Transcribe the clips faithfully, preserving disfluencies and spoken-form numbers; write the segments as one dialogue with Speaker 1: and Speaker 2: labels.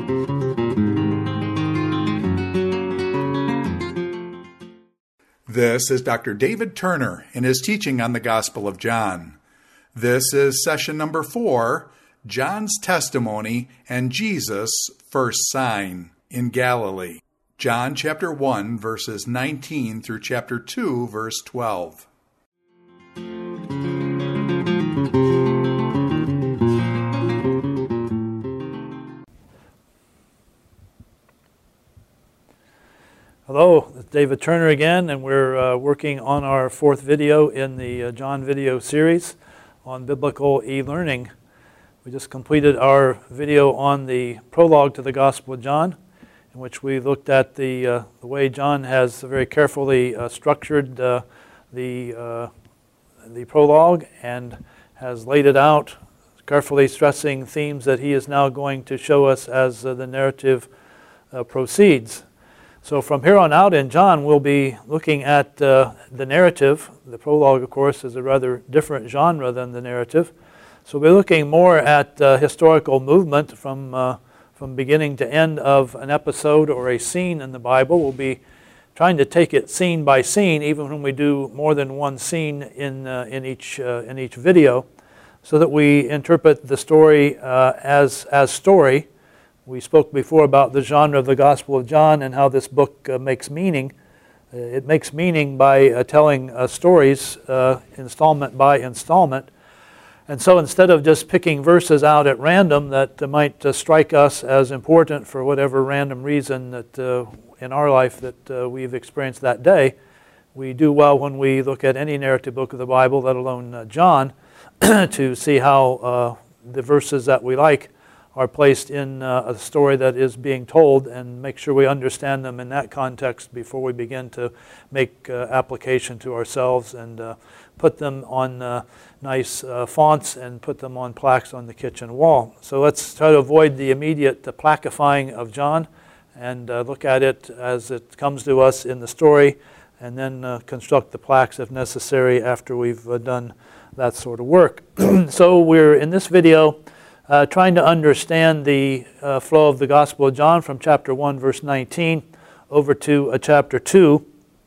Speaker 1: This is Doctor David Turner in his teaching on the Gospel of John. This is session number four, John's Testimony and Jesus' First Sign in Galilee. John chapter one, verses nineteen through chapter two, verse twelve.
Speaker 2: Hello, it's David Turner again, and we're uh, working on our fourth video in the uh, John video series on biblical e-learning. We just completed our video on the prologue to the Gospel of John, in which we looked at the, uh, the way John has very carefully uh, structured uh, the, uh, the prologue and has laid it out, carefully stressing themes that he is now going to show us as uh, the narrative uh, proceeds. So from here on out in John, we'll be looking at uh, the narrative. The prologue, of course, is a rather different genre than the narrative. So we'll be looking more at uh, historical movement from, uh, from beginning to end of an episode or a scene in the Bible. We'll be trying to take it scene by scene, even when we do more than one scene in, uh, in, each, uh, in each video, so that we interpret the story uh, as, as story. We spoke before about the genre of the Gospel of John and how this book uh, makes meaning. Uh, it makes meaning by uh, telling uh, stories uh, installment by installment. And so instead of just picking verses out at random that uh, might uh, strike us as important for whatever random reason that uh, in our life that uh, we've experienced that day, we do well when we look at any narrative book of the Bible, let alone uh, John, to see how uh, the verses that we like are placed in uh, a story that is being told, and make sure we understand them in that context before we begin to make uh, application to ourselves and uh, put them on uh, nice uh, fonts and put them on plaques on the kitchen wall. So let's try to avoid the immediate uh, plaquifying of John and uh, look at it as it comes to us in the story, and then uh, construct the plaques if necessary after we've uh, done that sort of work. So we're in this video Uh, trying to understand the uh, flow of the Gospel of John from chapter one, verse nineteen, over to uh, chapter two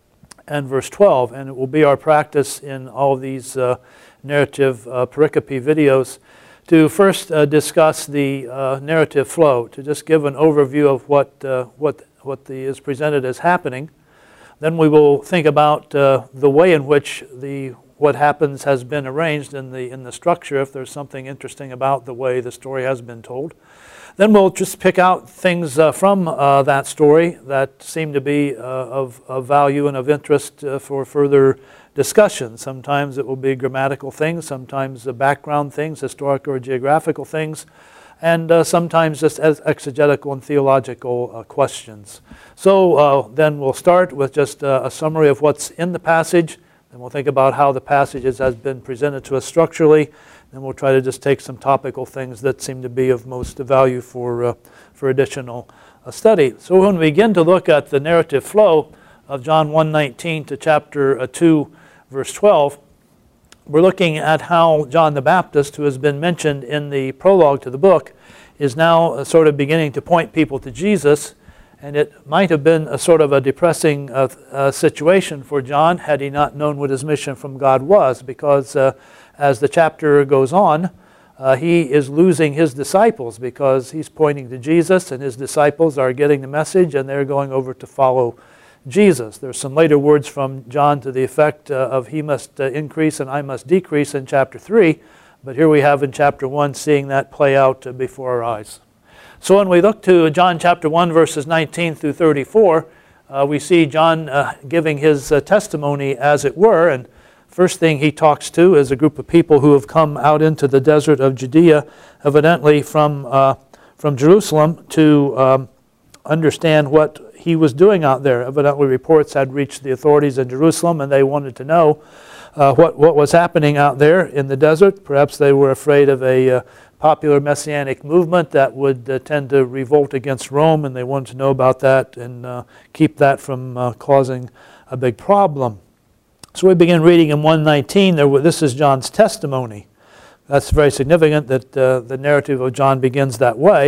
Speaker 2: and verse twelve. And it will be our practice in all of these uh, narrative uh, pericope videos to first uh, discuss the uh, narrative flow, to just give an overview of what, uh, what, what the, is presented as happening. Then we will think about uh, the way in which the what happens has been arranged in the in the structure, if there's something interesting about the way the story has been told. Then we'll just pick out things uh, from uh, that story that seem to be uh, of, of value and of interest uh, for further discussion. Sometimes it will be grammatical things, sometimes uh, background things, historical or geographical things, and uh, sometimes just as exegetical and theological uh, questions. So uh, then we'll start with just uh, a summary of what's in the passage. And we'll think about how the passages has been presented to us structurally. And we'll try to just take some topical things that seem to be of most value for, uh, for additional uh, study. So when we begin to look at the narrative flow of John one nineteen to chapter uh, two, verse twelve, we're looking at how John the Baptist, who has been mentioned in the prologue to the book, is now uh, sort of beginning to point people to Jesus. And it might have been a sort of a depressing uh, uh, situation for John had he not known what his mission from God was, because uh, as the chapter goes on, uh, he is losing his disciples because he's pointing to Jesus, and his disciples are getting the message and they're going over to follow Jesus. There's some later words from John to the effect uh, of he must uh, increase and I must decrease in chapter three, but here we have in chapter one seeing that play out uh, before our eyes. So when we look to John chapter one, verses nineteen through thirty-four, uh, we see John uh, giving his uh, testimony, as it were. And first thing he talks to is a group of people who have come out into the desert of Judea, evidently from, uh, from Jerusalem, to um, understand what he was doing out there. Evidently reports had reached the authorities in Jerusalem, and they wanted to know uh, what, what was happening out there in the desert. Perhaps they were afraid of a uh, popular messianic movement that would uh, tend to revolt against Rome, and they wanted to know about that and uh, keep that from uh, causing a big problem. So we begin reading in one nineteen. There, this is John's testimony. That's very significant that uh, the narrative of John begins that way,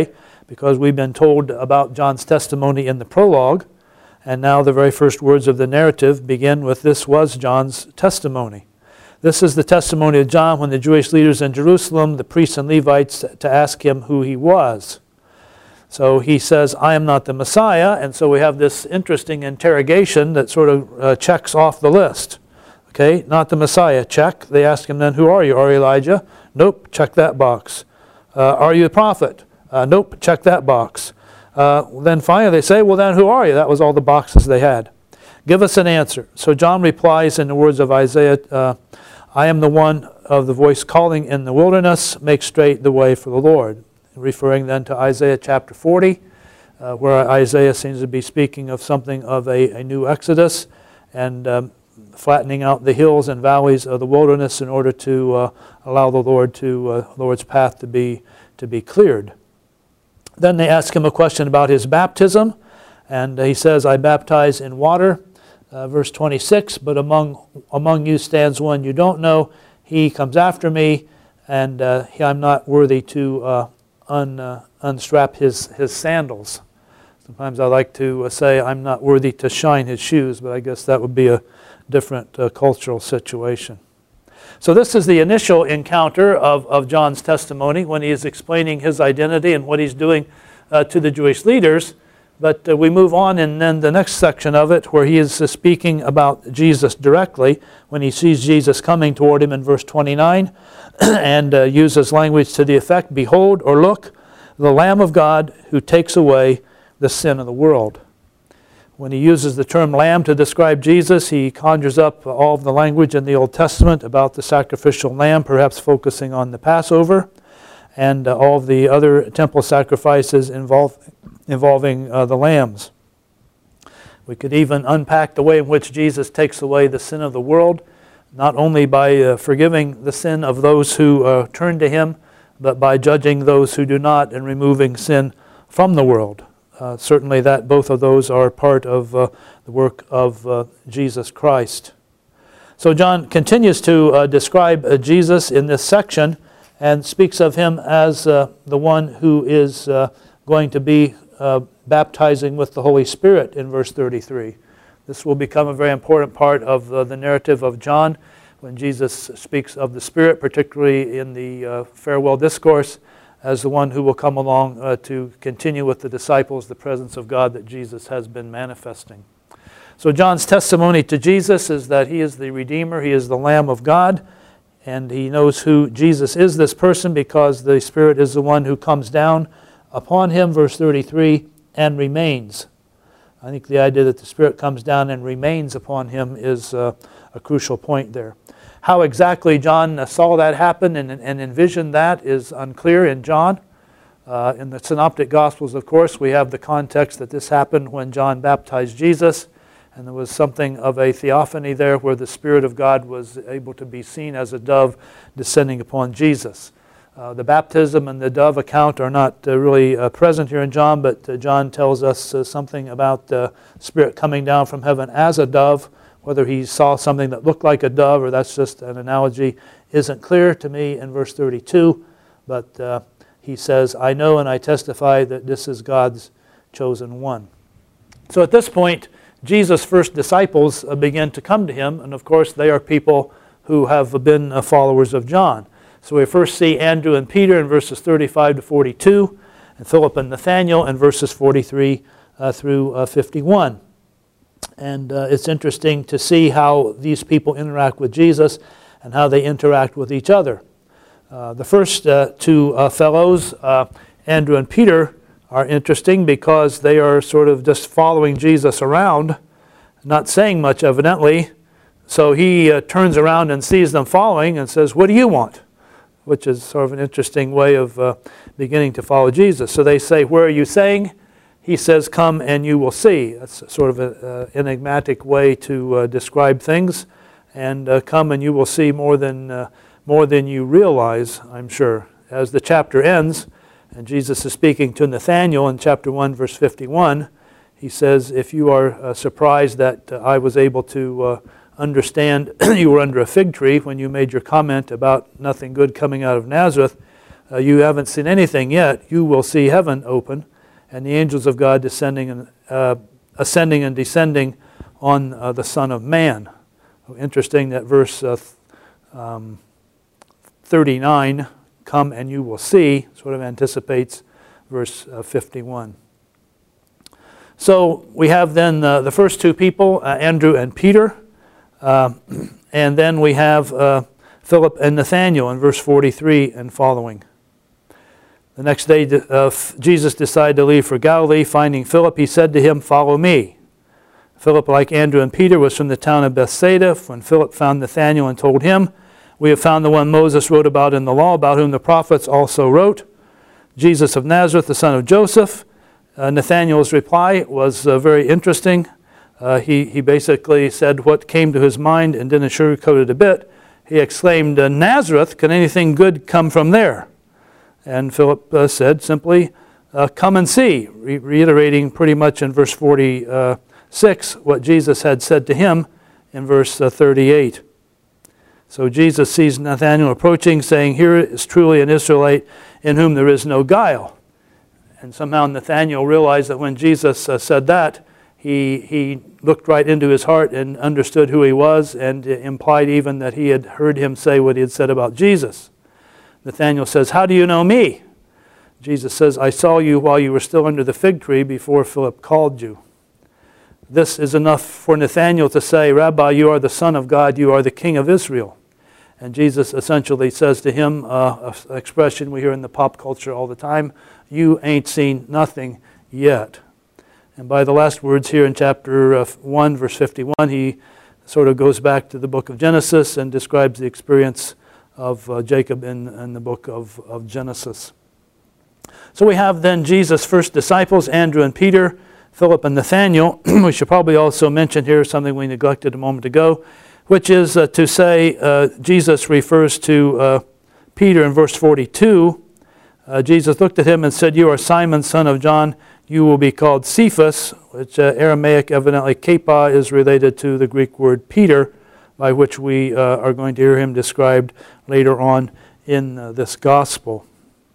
Speaker 2: because we've been told about John's testimony in the prologue, and now the very first words of the narrative begin with, "This was John's testimony." This is the testimony of John when the Jewish leaders in Jerusalem, the priests and Levites, to ask him who he was. So he says, "I am not the Messiah," and so we have this interesting interrogation that sort of uh, checks off the list. Okay, not the Messiah, check. They ask him then, "Who are you? Are you Elijah?" Nope, check that box. Uh, "are you a prophet?" Uh, nope, check that box. Uh, then finally they say, "Well then, who are you?" That was all the boxes they had. "Give us an answer." So John replies in the words of Isaiah, uh, "I am the one of the voice calling in the wilderness, make straight the way for the Lord." Referring then to Isaiah chapter forty, uh, where Isaiah seems to be speaking of something of a, a new exodus and um, flattening out the hills and valleys of the wilderness in order to uh, allow the Lord to uh, Lord's path to be to be cleared. Then they ask him a question about his baptism, and he says, "I baptize in water." Uh, verse twenty-six, "But among among you stands one you don't know. He comes after me, and uh, he, I'm not worthy to uh, un, uh, unstrap his, his sandals." Sometimes I like to uh, say, "I'm not worthy to shine his shoes," but I guess that would be a different uh, cultural situation. So this is the initial encounter of, of John's testimony when he is explaining his identity and what he's doing uh, to the Jewish leaders. But uh, we move on, and then the next section of it where he is uh, speaking about Jesus directly when he sees Jesus coming toward him in verse twenty-nine and uh, uses language to the effect, "Behold," or "Look, the Lamb of God who takes away the sin of the world." When he uses the term lamb to describe Jesus, he conjures up all of the language in the Old Testament about the sacrificial lamb, perhaps focusing on the Passover, and uh, all of the other temple sacrifices involve, involving uh, the lambs. We could even unpack the way in which Jesus takes away the sin of the world, not only by uh, forgiving the sin of those who uh, turn to him, but by judging those who do not and removing sin from the world. Uh, certainly that both of those are part of uh, the work of uh, Jesus Christ. So John continues to uh, describe uh, Jesus in this section and speaks of him as uh, the one who is uh, going to be uh, baptizing with the Holy Spirit in verse thirty-three. This will become a very important part of uh, the narrative of John when Jesus speaks of the Spirit, particularly in the uh, farewell discourse, as the one who will come along uh, to continue with the disciples the presence of God that Jesus has been manifesting. So John's testimony to Jesus is that he is the Redeemer, he is the Lamb of God, and he knows who Jesus is, this person, because the Spirit is the one who comes down upon him, verse thirty-three, and remains. I think the idea that the Spirit comes down and remains upon him is uh, a crucial point there. How exactly John saw that happen and, and envisioned that is unclear in John. Uh, in the Synoptic Gospels, of course, we have the context that this happened when John baptized Jesus, and there was something of a theophany there where the Spirit of God was able to be seen as a dove descending upon Jesus. Uh, the baptism and the dove account are not uh, really uh, present here in John, but uh, John tells us uh, something about the Spirit coming down from heaven as a dove. Whether he saw something that looked like a dove or that's just an analogy isn't clear to me in verse thirty-two. But uh, he says, "I know and I testify that this is God's chosen one." So at this point, Jesus' first disciples uh, begin to come to him. And of course, they are people who have been uh, followers of John. So we first see Andrew and Peter in verses thirty-five to forty-two, and Philip and Nathanael in verses forty-three uh, through uh, fifty-one. And uh, it's interesting to see how these people interact with Jesus and how they interact with each other. Uh, the first uh, two uh, fellows, uh, Andrew and Peter, are interesting because they are sort of just following Jesus around, not saying much evidently. So he uh, turns around and sees them following and says, "What do you want?" Which is sort of an interesting way of uh, beginning to follow Jesus. So they say, "Where are you staying?" He says, "Come and you will see." That's sort of an uh, enigmatic way to uh, describe things. And uh, come and you will see more than, uh, more than you realize, I'm sure. As the chapter ends, and Jesus is speaking to Nathanael in chapter one, verse fifty-one, he says, "If you are uh, surprised that uh, I was able to uh, understand you were under a fig tree when you made your comment about nothing good coming out of Nazareth, uh, you haven't seen anything yet. You will see heaven open and the angels of God descending and uh, ascending and descending on uh, the Son of Man. Interesting that verse uh, um, thirty-nine, come and you will see, sort of anticipates verse uh, fifty-one. So we have then uh, the first two people, uh, Andrew and Peter, uh, and then we have uh, Philip and Nathanael in verse forty-three and following. The next day uh, Jesus decided to leave for Galilee. Finding Philip, he said to him, "Follow me." Philip, like Andrew and Peter, was from the town of Bethsaida. When Philip found Nathanael and told him, "We have found the one Moses wrote about in the law, about whom the prophets also wrote, Jesus of Nazareth, the son of Joseph." Uh, Nathanael's reply was uh, very interesting. Uh, he, he basically said what came to his mind and didn't sugarcoat it a bit. He exclaimed, "Nazareth, can anything good come from there?" And Philip uh, said simply, uh, "Come and see," re- reiterating pretty much in verse forty-six what Jesus had said to him in verse uh, thirty-eight. So Jesus sees Nathanael approaching, saying, "Here is truly an Israelite in whom there is no guile." And somehow Nathanael realized that when Jesus uh, said that, he, he looked right into his heart and understood who he was, and implied even that he had heard him say what he had said about Jesus. Nathanael says, "How do you know me?" Jesus says, "I saw you while you were still under the fig tree before Philip called you." This is enough for Nathanael to say, "Rabbi, you are the Son of God, you are the King of Israel." And Jesus essentially says to him, uh, an expression we hear in the pop culture all the time, "You ain't seen nothing yet." And by the last words here in chapter one, verse fifty-one, he sort of goes back to the book of Genesis and describes the experience of uh, Jacob in, in the book of, of Genesis. So we have then Jesus' first disciples, Andrew and Peter, Philip and Nathanael. We should probably also mention here something we neglected a moment ago, which is uh, to say uh, Jesus refers to uh, Peter in verse forty-two. Uh, Jesus looked at him and said, "You are Simon, son of John. You will be called Cephas," which uh, Aramaic, evidently Kepha, is related to the Greek word Peter, by which we uh, are going to hear him described later on in uh, this gospel.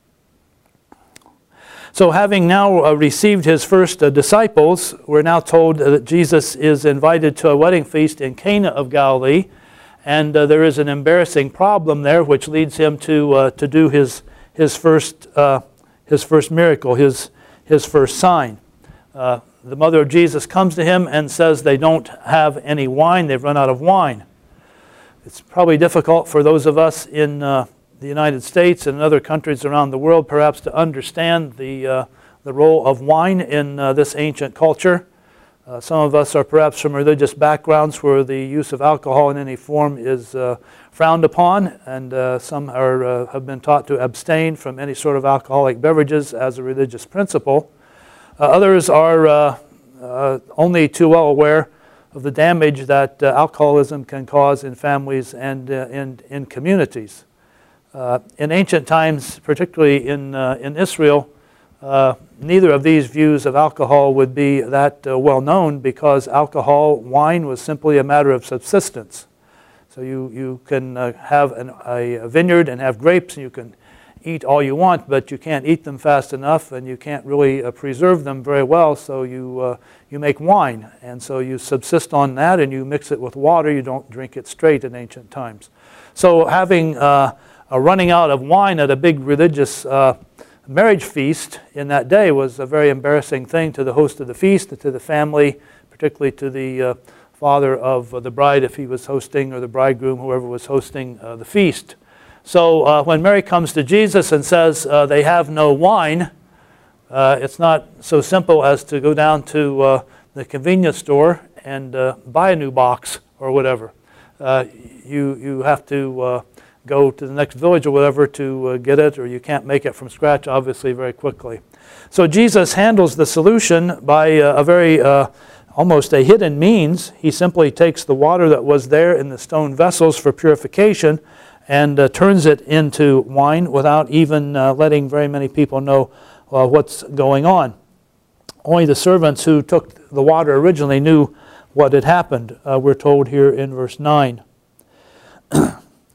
Speaker 2: So having now uh, received his first uh, disciples, we're now told that Jesus is invited to a wedding feast in Cana of Galilee, and uh, there is an embarrassing problem there, which leads him to uh, to do his his first uh, his first miracle, his his first sign. Uh, the mother of Jesus comes to him and says they don't have any wine; they've run out of wine. It's probably difficult for those of us in uh, the United States and other countries around the world perhaps to understand the, uh, the role of wine in uh, this ancient culture. Uh, some of us are perhaps from religious backgrounds where the use of alcohol in any form is uh, frowned upon, and uh, some are, uh, have been taught to abstain from any sort of alcoholic beverages as a religious principle. Uh, others are uh, uh, only too well aware of the damage that uh, alcoholism can cause in families and uh, in, in communities. Uh, in ancient times, particularly in, uh, in Israel, uh, neither of these views of alcohol would be that uh, well known, because alcohol, wine, was simply a matter of subsistence. So you, you can uh, have an, a vineyard and have grapes, and you can eat all you want, but you can't eat them fast enough, and you can't really uh, preserve them very well, so you uh, you make wine. And so you subsist on that, and you mix it with water. You don't drink it straight in ancient times. So having uh, a running out of wine at a big religious uh, marriage feast in that day was a very embarrassing thing to the host of the feast, to the family, particularly to the uh, father of uh, the bride if he was hosting, or the bridegroom, whoever was hosting uh, the feast. So uh, when Mary comes to Jesus and says uh, they have no wine, uh, it's not so simple as to go down to uh, the convenience store and uh, buy a new box or whatever. Uh, you you have to uh, go to the next village or whatever to uh, get it, or you can't make it from scratch, obviously, very quickly. So Jesus handles the solution by uh, a very uh, almost a hidden means. He simply takes the water that was there in the stone vessels for purification and uh, turns it into wine without even uh, letting very many people know uh, what's going on. Only the servants who took the water originally knew what had happened, uh, we're told here in verse nine.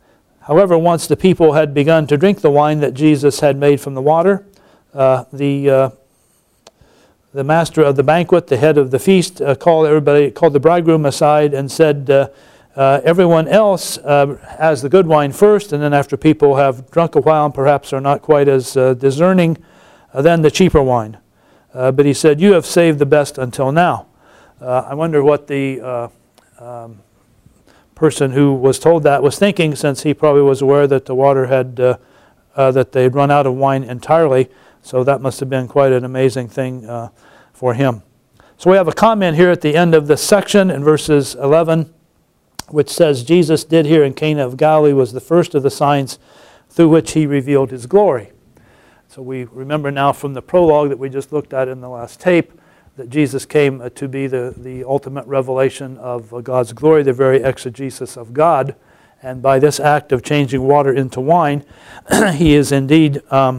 Speaker 2: However, once the people had begun to drink the wine that Jesus had made from the water, uh, the uh, the master of the banquet, the head of the feast, uh, called everybody, called the bridegroom aside and said, uh, uh, everyone else uh, has the good wine first, and then after people have drunk a while and perhaps are not quite as uh, discerning, uh, then the cheaper wine. Uh, but he said, you have saved the best until now. Uh, I wonder what the uh, um, person who was told that was thinking, since he probably was aware that the water had, uh, uh, that they had run out of wine entirely. So that must have been quite an amazing thing uh, for him. So we have a comment here at the end of this section in verses eleven, which says, Jesus did here in Cana of Galilee was the first of the signs through which he revealed his glory. So we remember now from the prologue that we just looked at in the last tape that Jesus came uh, to be the, the ultimate revelation of uh, God's glory, the very exegesis of God. And by this act of changing water into wine, he is indeed um,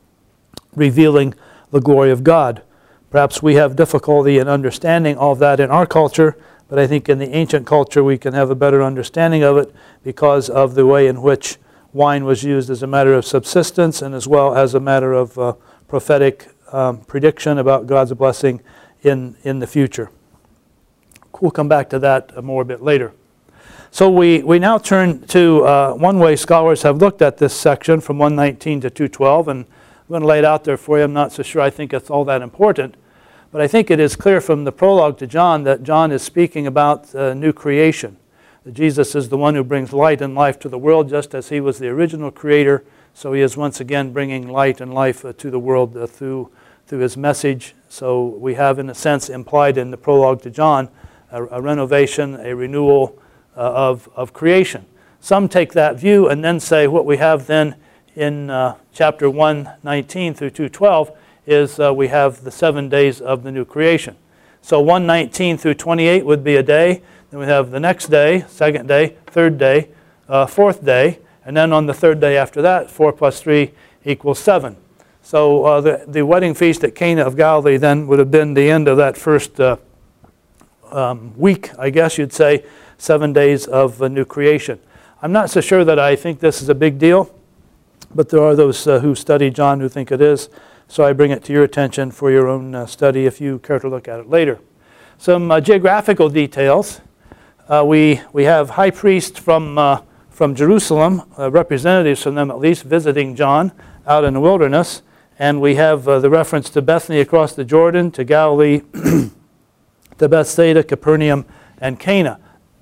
Speaker 2: revealing the glory of God. Perhaps we have difficulty in understanding all of that in our culture, but I think in the ancient culture we can have a better understanding of it because of the way in which wine was used as a matter of subsistence and as well as a matter of uh, prophetic um, prediction about God's blessing in, in the future. We'll come back to that more a bit later. So we, we now turn to uh, one way scholars have looked at this section from one nineteen to two twelve, and I'm going to lay it out there for you. I'm not so sure I think it's all that important. But I think it is clear from the prologue to John that John is speaking about uh, new creation. That Jesus is the one who brings light and life to the world, just as he was the original creator. So he is once again bringing light and life uh, to the world uh, through, through his message. So we have, in a sense, implied in the prologue to John, a, a renovation, a renewal uh, of, of creation. Some take that view and then say what we have then in uh, chapter one nineteen through two twelve is uh, we have the seven days of the new creation. So one nineteen through twenty-eight would be a day. Then we have the next day, second day, third day, uh, fourth day. And then on the third day after that, four plus three equals seven. So uh, the, the wedding feast at Cana of Galilee then would have been the end of that first uh, um, week, I guess you'd say, seven days of uh, new creation. I'm not so sure that I think this is a big deal. But there are those uh, who study John who think it is. So I bring it to your attention for your own uh, study if you care to look at it later. Some uh, geographical details. Uh, we, we have high priests from, uh, from Jerusalem, uh, representatives from them at least, visiting John out in the wilderness. And we have uh, the reference to Bethany across the Jordan, to Galilee, to Bethsaida, Capernaum, and Cana.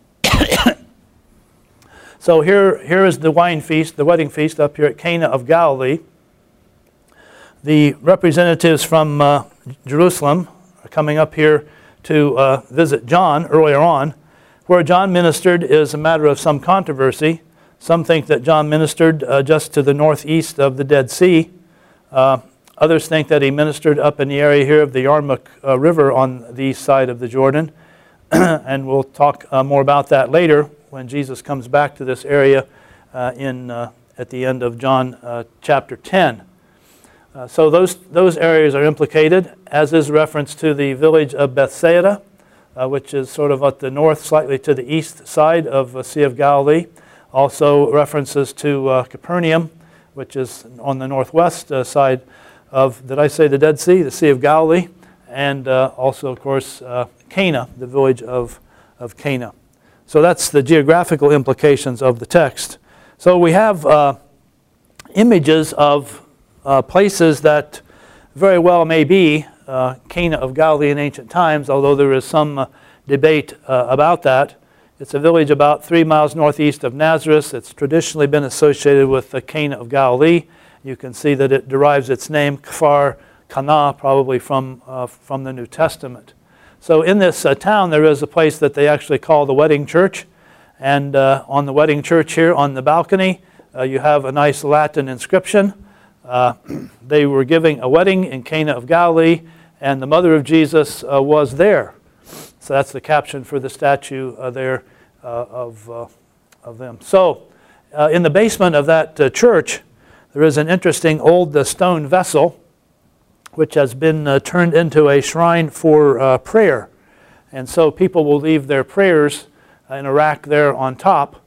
Speaker 2: So here, here is the wine feast, the wedding feast up here at Cana of Galilee. The representatives from uh, Jerusalem are coming up here to uh, visit John earlier on. Where John ministered is a matter of some controversy. Some think that John ministered uh, just to the northeast of the Dead Sea. Uh, others think that he ministered up in the area here of the Yarmuk uh, River on the east side of the Jordan. And we'll talk uh, more about that later when Jesus comes back to this area uh, in uh, at the end of John uh, chapter ten. Uh, so those those areas are implicated, as is reference to the village of Bethsaida, uh, which is sort of at the north, slightly to the east side of the Sea of Galilee. Also references to uh, Capernaum, which is on the northwest uh, side of, did I say the Dead Sea? The Sea of Galilee. And uh, also, of course, uh, Cana, the village of, of Cana. So that's the geographical implications of the text. So we have uh, images of uh, places that very well may be uh, Cana of Galilee in ancient times, although there is some uh, debate uh, about that. It's a village about three miles northeast of Nazareth. It's traditionally been associated with the Cana of Galilee. You can see that it derives its name, Kfar Cana, probably from, uh, from the New Testament. So in this uh, town, there is a place that they actually call the Wedding Church. And uh, on the Wedding Church here on the balcony, uh, you have a nice Latin inscription. Uh, they were giving a wedding in Cana of Galilee, and the mother of Jesus uh, was there. So that's the caption for the statue uh, there uh, of, uh, of them. So uh, in the basement of that uh, church, there is an interesting old uh, stone vessel which has been uh, turned into a shrine for uh, prayer. And so people will leave their prayers uh, in a rack there on top.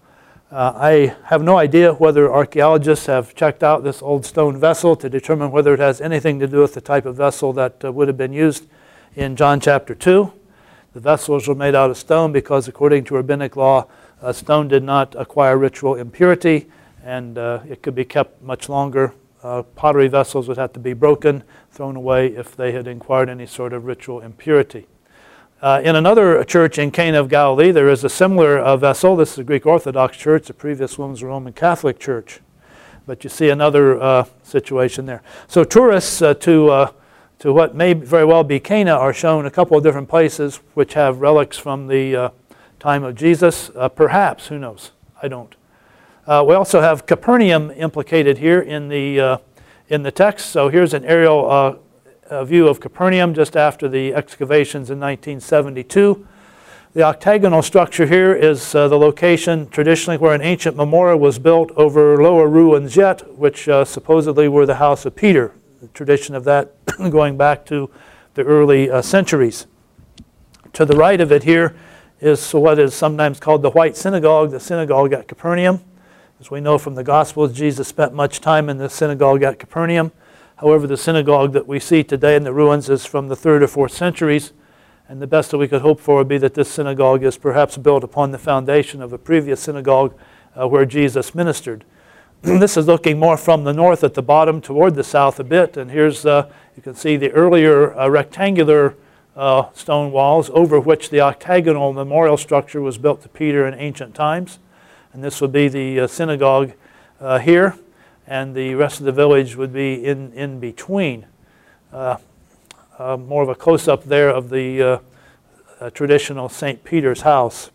Speaker 2: Uh, I have no idea whether archaeologists have checked out this old stone vessel to determine whether it has anything to do with the type of vessel that uh, would have been used in John chapter two. The vessels were made out of stone because, according to rabbinic law, uh, stone did not acquire ritual impurity, and uh, it could be kept much longer. Uh, pottery vessels would have to be broken, thrown away if they had acquired any sort of ritual impurity. Uh, in another church in Cana of Galilee, there is a similar uh, vessel. This is a Greek Orthodox church. The previous one was a Roman Catholic church. But you see another uh, situation there. So tourists uh, to, uh, to what may very well be Cana are shown a couple of different places which have relics from the uh, time of Jesus. Uh, perhaps, who knows? I don't. Uh, we also have Capernaum implicated here in the, uh, in the text. So here's an aerial uh, a view of Capernaum just after the excavations in nineteen seventy-two. The octagonal structure here is uh, the location traditionally where an ancient memorial was built over lower ruins yet, which uh, supposedly were the house of Peter. The tradition of that going back to the early uh, centuries. To the right of it here is what is sometimes called the White Synagogue, the synagogue at Capernaum. As we know from the Gospels, Jesus spent much time in the synagogue at Capernaum. However, the synagogue that we see today in the ruins is from the third or fourth centuries, and the best that we could hope for would be that this synagogue is perhaps built upon the foundation of a previous synagogue uh, where Jesus ministered. This is looking more from the north at the bottom toward the south a bit, and here's, uh, you can see the earlier uh, rectangular uh, stone walls over which the octagonal memorial structure was built to Peter in ancient times. And this would be the uh, synagogue uh, here. And the rest of the village would be in, in between. Uh, uh, more of a close-up there of the uh, uh, traditional Saint Peter's house.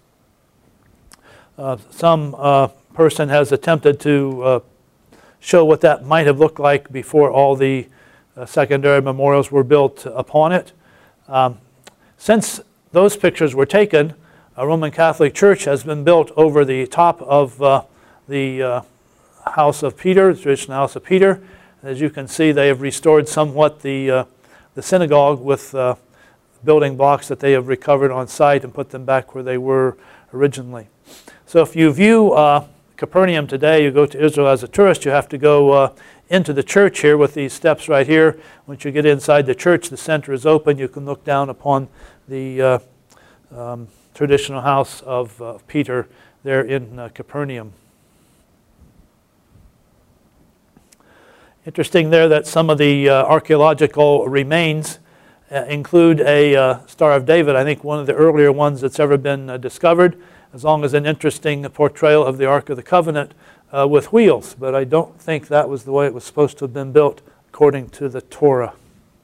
Speaker 2: Uh, some uh, person has attempted to uh, show what that might have looked like before all the uh, secondary memorials were built upon it. Um, since those pictures were taken, a Roman Catholic church has been built over the top of uh, the uh, house of Peter, the traditional house of Peter. As you can see, they have restored somewhat the, uh, the synagogue with uh, building blocks that they have recovered on site and put them back where they were originally. So if you view uh, Capernaum today, you go to Israel as a tourist, you have to go uh, into the church here with these steps right here. Once you get inside the church, the center is open. You can look down upon the uh, um, traditional house of uh, Peter there in uh, Capernaum. Interesting there that some of the uh, archaeological remains uh, include a uh, Star of David, I think one of the earlier ones that's ever been uh, discovered, as long as an interesting portrayal of the Ark of the Covenant uh, with wheels. But I don't think that was the way it was supposed to have been built according to the Torah.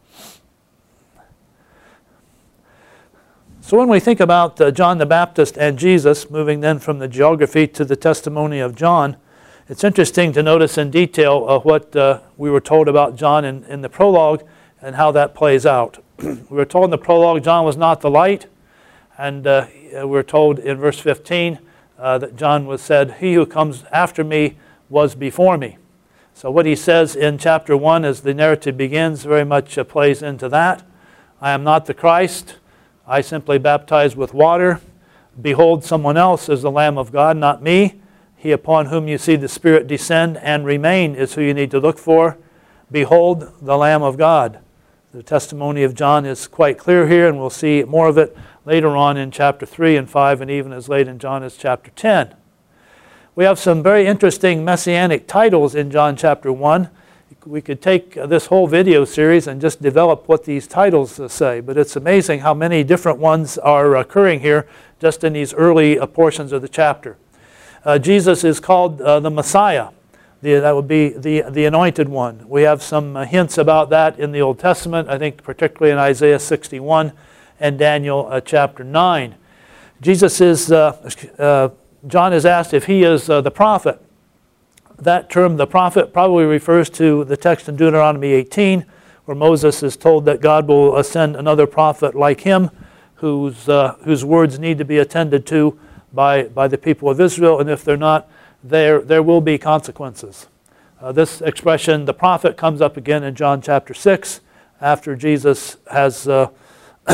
Speaker 2: So when we think about uh, John the Baptist and Jesus, moving then from the geography to the testimony of John, it's interesting to notice in detail uh, what uh, we were told about John in, in the prologue and how that plays out. We were told in the prologue John was not the light, and uh, we were told in verse fifteen uh, that John was said, "He who comes after me was before me." So what he says in chapter one as the narrative begins very much uh, plays into that. I am not the Christ. I simply baptize with water. Behold, someone else is the Lamb of God, not me. He upon whom you see the Spirit descend and remain is who you need to look for. Behold, the Lamb of God. The testimony of John is quite clear here, and we'll see more of it later on in chapter three and five, and even as late in John as chapter ten. We have some very interesting messianic titles in John chapter one. We could take this whole video series and just develop what these titles say, but it's amazing how many different ones are occurring here just in these early portions of the chapter. Uh, Jesus is called uh, the Messiah. The, that would be the, the anointed one. We have some uh, hints about that in the Old Testament, I think particularly in Isaiah sixty-one and Daniel uh, chapter nine. Jesus is, uh, uh, John is asked if he is uh, the prophet. That term, the prophet, probably refers to the text in Deuteronomy eighteen, where Moses is told that God will send another prophet like him, whose, uh, whose words need to be attended to by, by the people of Israel, and if they're not, there, there will be consequences. Uh, this expression, the prophet, comes up again in John chapter six, after Jesus has uh,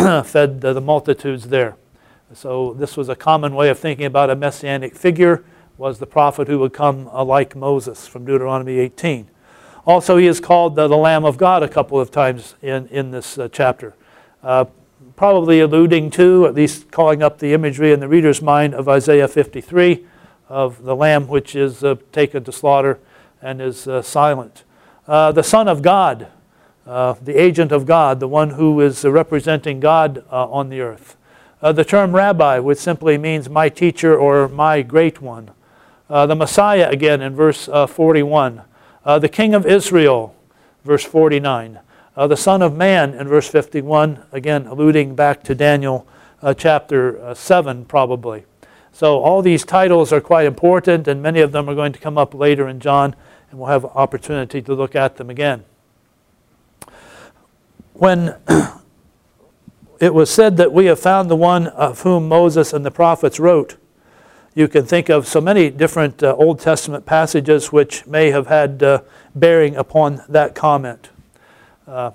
Speaker 2: fed the multitudes there. So this was a common way of thinking about a messianic figure, was the prophet who would come uh, like Moses from Deuteronomy eighteen. Also, he is called uh, the Lamb of God a couple of times in, in this uh, chapter. Uh, probably alluding to, at least calling up the imagery in the reader's mind of Isaiah fifty-three, of the lamb which is uh, taken to slaughter and is uh, silent. Uh, the Son of God, uh, the agent of God, the one who is uh, representing God uh, on the earth. Uh, the term rabbi, which simply means my teacher or my great one. Uh, the Messiah, again, in verse uh, forty-one. Uh, the King of Israel, verse forty-nine. Uh, the Son of Man, in verse fifty-one, again, alluding back to Daniel uh, chapter uh, seven, probably. So all these titles are quite important, and many of them are going to come up later in John, and we'll have opportunity to look at them again. When it was said that we have found the one of whom Moses and the prophets wrote, you can think of so many different uh, Old Testament passages which may have had uh, bearing upon that comment. Uh,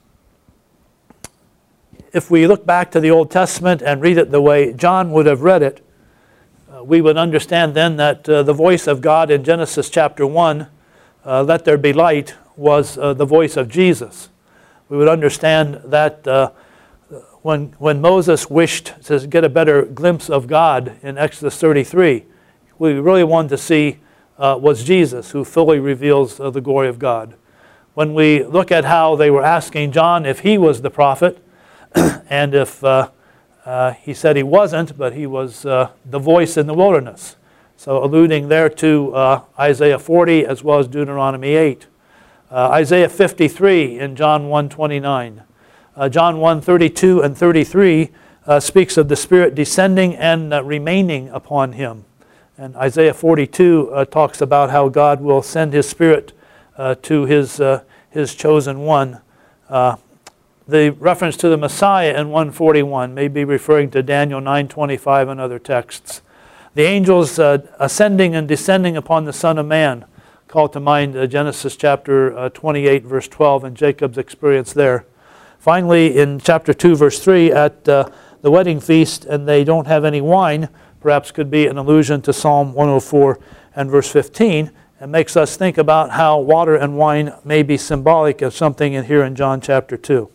Speaker 2: if we look back to the Old Testament and read it the way John would have read it, uh, we would understand then that uh, the voice of God in Genesis chapter one, uh, let there be light, was uh, the voice of Jesus. We would understand that uh, When, when Moses wished to get a better glimpse of God in Exodus thirty-three, what we really wanted to see uh, was Jesus, who fully reveals uh, the glory of God. When we look at how they were asking John if he was the prophet, and if uh, uh, he said he wasn't, but he was uh, the voice in the wilderness. So alluding there to uh, Isaiah forty as well as Deuteronomy eight. Uh, Isaiah fifty-three in John one twenty-nine. Uh, John one thirty-two and thirty-three uh, speaks of the Spirit descending and uh, remaining upon him. And Isaiah forty-two uh, talks about how God will send his Spirit uh, to his, uh, his chosen one. Uh, the reference to the Messiah in one forty-one may be referring to Daniel nine twenty-five and other texts. The angels uh, ascending and descending upon the Son of Man call to mind uh, Genesis chapter uh, twenty-eight verse twelve and Jacob's experience there. Finally, in chapter two, verse three, at uh, the wedding feast, and they don't have any wine, perhaps could be an allusion to Psalm one oh four and verse fifteen, and makes us think about how water and wine may be symbolic of something in here in John chapter two.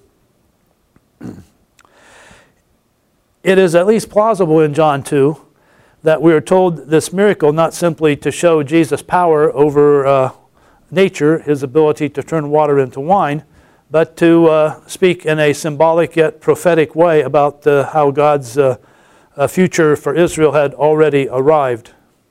Speaker 2: It is at least plausible in John two that we are told this miracle not simply to show Jesus' power over uh, nature, his ability to turn water into wine, but to uh, speak in a symbolic yet prophetic way about uh, how God's uh, uh, future for Israel had already arrived.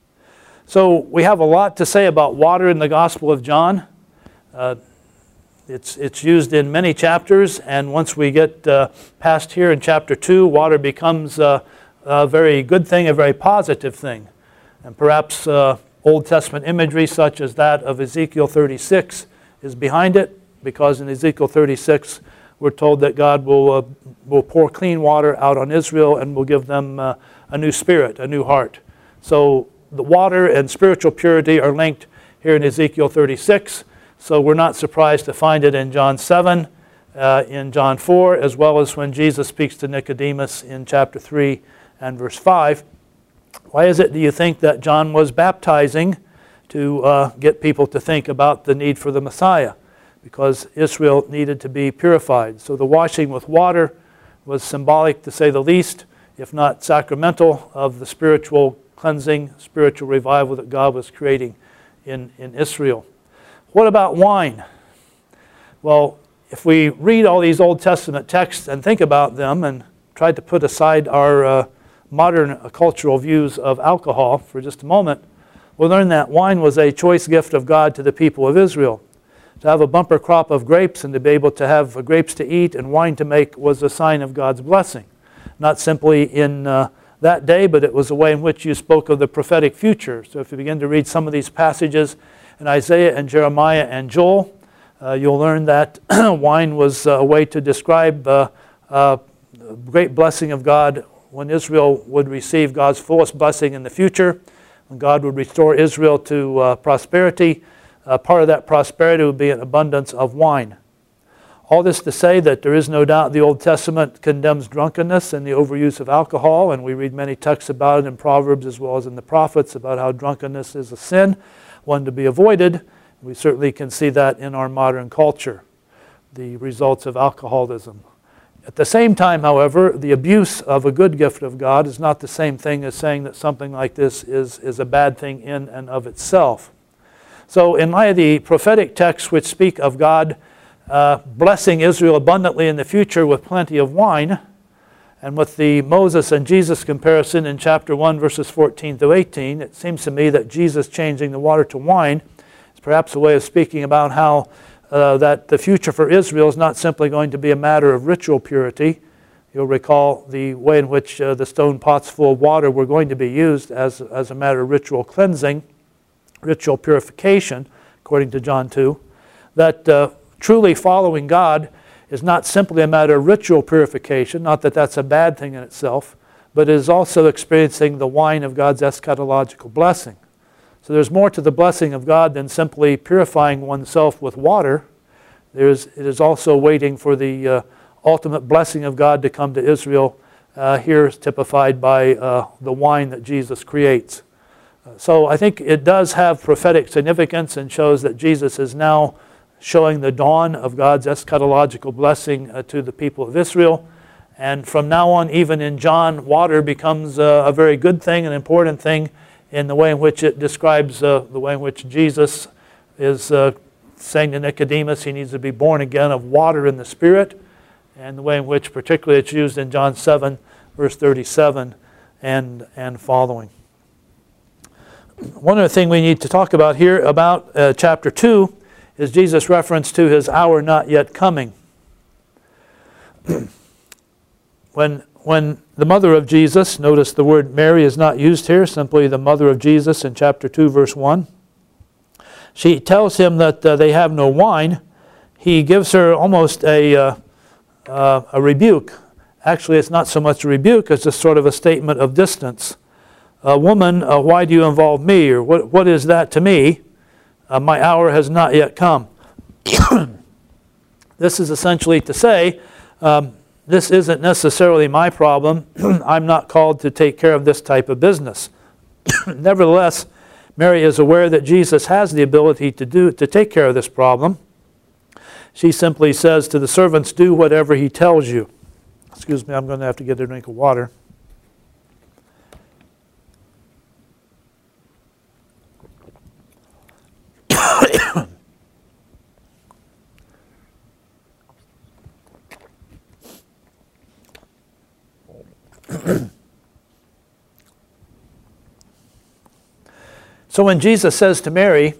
Speaker 2: So we have a lot to say about water in the Gospel of John. Uh, it's, it's used in many chapters, and once we get uh, past here in chapter two, water becomes uh, a very good thing, a very positive thing. And perhaps uh, Old Testament imagery such as that of Ezekiel thirty-six is behind it, because in Ezekiel thirty-six, we're told that God will, uh, will pour clean water out on Israel and will give them uh, a new spirit, a new heart. So the water and spiritual purity are linked here in Ezekiel thirty-six. So we're not surprised to find it in John seven, uh, in John four, as well as when Jesus speaks to Nicodemus in chapter three and verse five. Why is it, do you think, that John was baptizing to uh, get people to think about the need for the Messiah? Because Israel needed to be purified. So the washing with water was symbolic, to say the least, if not sacramental, of the spiritual cleansing, spiritual revival that God was creating in, in Israel. What about wine? Well, if we read all these Old Testament texts and think about them and try to put aside our uh, modern uh, cultural views of alcohol for just a moment, we'll learn that wine was a choice gift of God to the people of Israel. To have a bumper crop of grapes and to be able to have grapes to eat and wine to make was a sign of God's blessing. Not simply in uh, that day, but it was a way in which you spoke of the prophetic future. So if you begin to read some of these passages in Isaiah and Jeremiah and Joel, uh, you'll learn that wine was a way to describe uh, uh, the great blessing of God when Israel would receive God's fullest blessing in the future, when God would restore Israel to uh, prosperity. Uh, part of that prosperity would be an abundance of wine. All this to say that there is no doubt the Old Testament condemns drunkenness and the overuse of alcohol, and we read many texts about it in Proverbs as well as in the prophets about how drunkenness is a sin, one to be avoided. We certainly can see that in our modern culture, the results of alcoholism. At the same time, however, the abuse of a good gift of God is not the same thing as saying that something like this is, is a bad thing in and of itself. So in light of the prophetic texts which speak of God uh, blessing Israel abundantly in the future with plenty of wine, and with the Moses and Jesus comparison in chapter one, verses fourteen to eighteen, it seems to me that Jesus changing the water to wine is perhaps a way of speaking about how uh, that the future for Israel is not simply going to be a matter of ritual purity. You'll recall the way in which uh, the stone pots full of water were going to be used as, as a matter of ritual cleansing, ritual purification, according to John two, that uh, truly following God is not simply a matter of ritual purification, not that that's a bad thing in itself, but it is also experiencing the wine of God's eschatological blessing. So there's more to the blessing of God than simply purifying oneself with water. There's, it is also waiting for the uh, ultimate blessing of God to come to Israel, uh, here typified by uh, the wine that Jesus creates. Uh, so I think it does have prophetic significance and shows that Jesus is now showing the dawn of God's eschatological blessing uh, to the people of Israel. And from now on, even in John, water becomes uh, a very good thing, an important thing, in the way in which it describes uh, the way in which Jesus is uh, saying to Nicodemus he needs to be born again of water and the Spirit, and the way in which particularly it's used in John seven, verse thirty-seven and, and following. One other thing we need to talk about here about uh, chapter two is Jesus' reference to his hour not yet coming. when, when the mother of Jesus, notice the word Mary is not used here, simply the mother of Jesus in chapter two, verse one. She tells him that uh, they have no wine. He gives her almost a, uh, uh, a rebuke. Actually, it's not so much a rebuke as just sort of a statement of distance. Uh, woman, uh, why do you involve me? Or what, what is that to me? Uh, my hour has not yet come. This is essentially to say, um, this isn't necessarily my problem. I'm not called to take care of this type of business. Nevertheless, Mary is aware that Jesus has the ability to do to take care of this problem. She simply says to the servants, do whatever he tells you. Excuse me, I'm going to have to get a drink of water. So when Jesus says to Mary,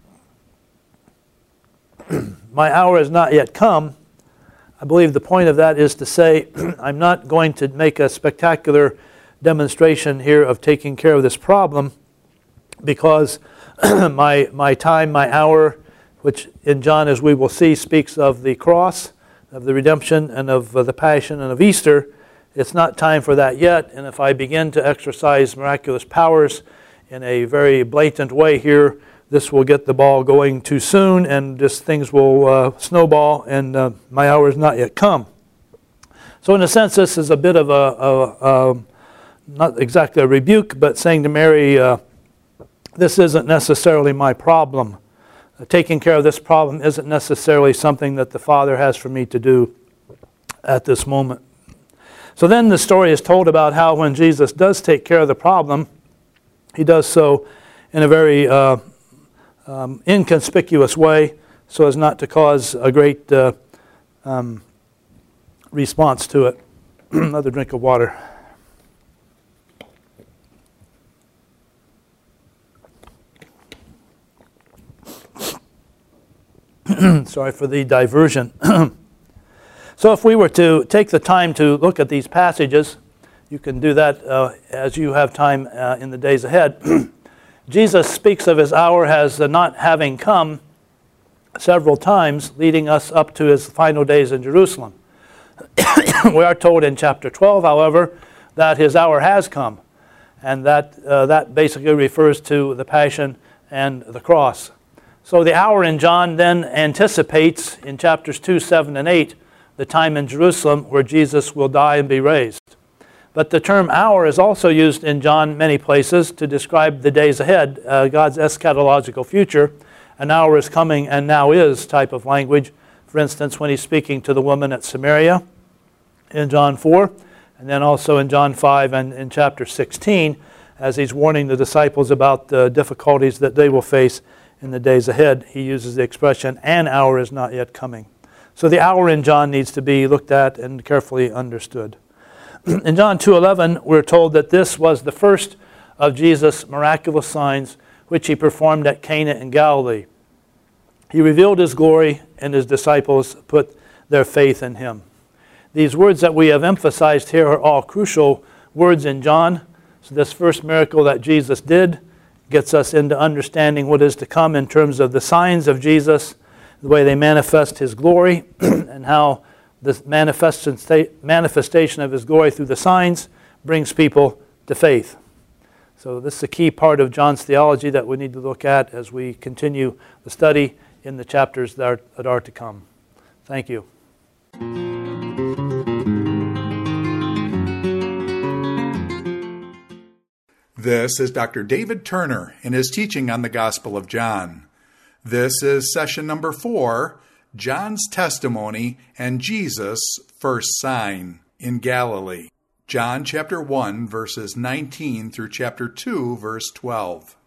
Speaker 2: my hour has not yet come, I believe the point of that is to say, I'm not going to make a spectacular demonstration here of taking care of this problem, because my, my time, my hour, which in John, as we will see, speaks of the cross, of the redemption, and of uh, the passion, and of Easter. It's not time for that yet, and if I begin to exercise miraculous powers in a very blatant way here, this will get the ball going too soon, and just things will uh, snowball, and uh, my hour has not yet come. So in a sense, this is a bit of a, a, a not exactly a rebuke, but saying to Mary, uh, this isn't necessarily my problem. Uh, taking care of this problem isn't necessarily something that the Father has for me to do at this moment. So then the story is told about how when Jesus does take care of the problem, he does so in a very uh, um, inconspicuous way, so as not to cause a great uh, um, response to it. Another drink of water. Sorry for the diversion. So if we were to take the time to look at these passages, you can do that uh, as you have time uh, in the days ahead. Jesus speaks of his hour as uh, not having come several times, leading us up to his final days in Jerusalem. We are told in chapter twelve, however, that his hour has come, and that, uh, that basically refers to the passion and the cross. So the hour in John then anticipates in chapters two, seven, and eight the time in Jerusalem where Jesus will die and be raised. But the term hour is also used in John many places to describe the days ahead, uh, God's eschatological future. An hour is coming and now is type of language. For instance, when he's speaking to the woman at Samaria in John four, and then also in John five and in chapter sixteen, as he's warning the disciples about the difficulties that they will face in the days ahead, he uses the expression, an hour is not yet coming. So the hour in John needs to be looked at and carefully understood. In John two eleven, we're told that this was the first of Jesus' miraculous signs which he performed at Cana in Galilee. He revealed his glory, and his disciples put their faith in him. These words that we have emphasized here are all crucial words in John. So this first miracle that Jesus did gets us into understanding what is to come in terms of the signs of Jesus, the way they manifest his glory, and how the manifestation of his glory through the signs brings people to faith. So this is a key part of John's theology that we need to look at as we continue the study in the chapters that are, that are to come. Thank you.
Speaker 1: This is Doctor David Turner in his teaching on the Gospel of John. This is session number four, John's testimony and Jesus' first sign in Galilee. John chapter one, verses nineteen through chapter two, verse twelve.